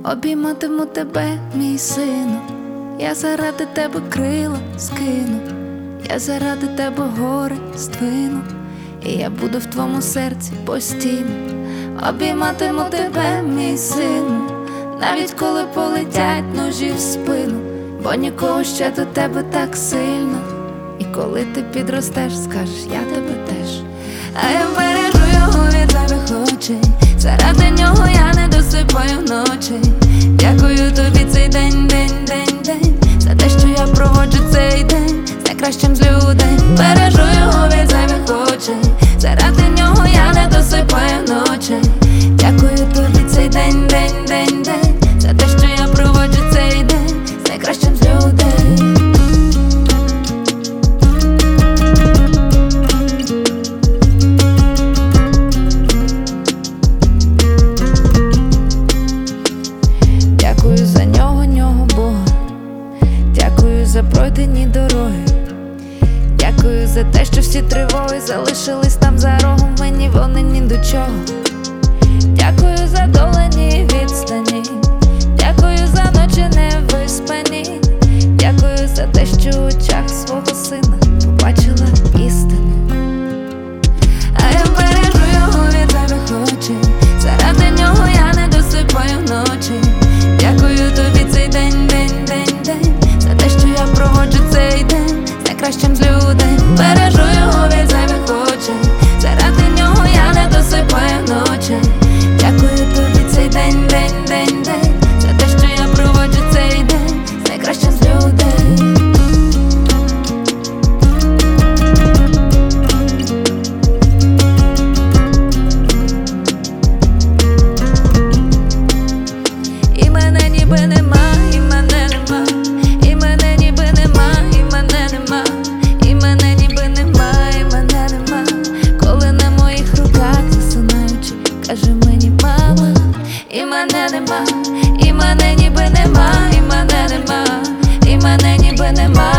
Обійматиму тебе, мій сину, я заради тебе крила скину, я заради тебе гори здвину, і я буду в твоєму серці постійно. Обійматиму тебе, мій сину, навіть коли полетять ножі в спину, бо нікого ще до тебе так сильно. І коли ти підростеш, скажеш, я тебе теж. А я бережу його від зайвих очей, заради нього я не досипаю вночі. Дякую тобі цей день, за те, що я проводжу цей день з найкращим з людей. Бережу його від зайвих очей, заради нього я не досипаю вночі. Дякую тобі цей день, за те, що я проводжу цей день з найкращим з людей. Дякую за нього, Бога, дякую за пройдені дороги, дякую за те, що всі тривоги залишились там за рогом, мені вони ні до чого. Дякую за долані відстані, дякую за ночі невиспані, дякую за те, що в очах свого сина побачила істину. А я бережу його від зайвих очей, заради нього я не досипаю вночі. Дякую тобі цей день, за те, що я проводжу цей день з найкращим з людей. Бережу його від зайвих очей, заради нього я не досипаю вночі. Дякую тобі цей день, за те, що я проводжу цей день з найкращим з людей. І мене ніби нема, і мене нема, і мене ніби нема, і мене нема, і мене ніби нема, і мене нема. Коли на моїх руках засинаючи, каже мені мама, і мене нема, і мене ніби нема, і мене нема, і мене ніби нема.